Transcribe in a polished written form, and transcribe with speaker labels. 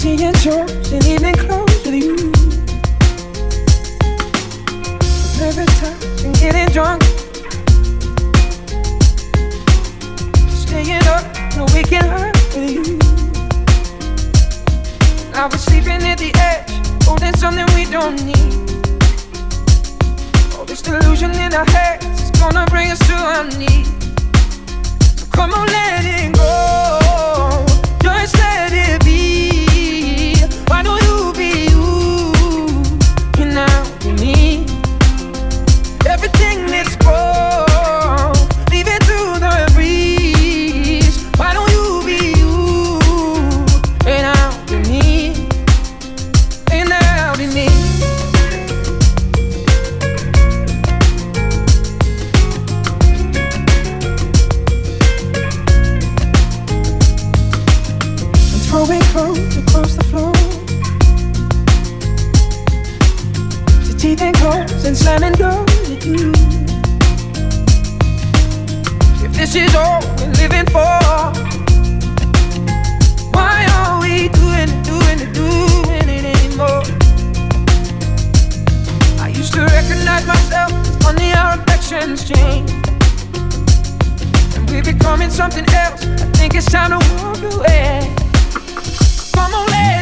Speaker 1: seeing shows and evening clothes with you. Every time and getting drunk, staying up no weekend high with you. I was sleeping at the edge, holding something we don't need. All this delusion in our heads is gonna bring us to our knees. So come on, let it go, just let it be. Why don't you be you, and I'll be me? Everything that's broke, leave it to the breeze. Why don't you be you, and I'll be me, and I'll be me. I'm throwing clothes across the floor, the teeth and claws and slamming doors at you. If this is all we're living for, why are we doing it anymore? I used to recognize myself funny how affections change, and we're becoming something else. I think it's time to walk away. Come on, let's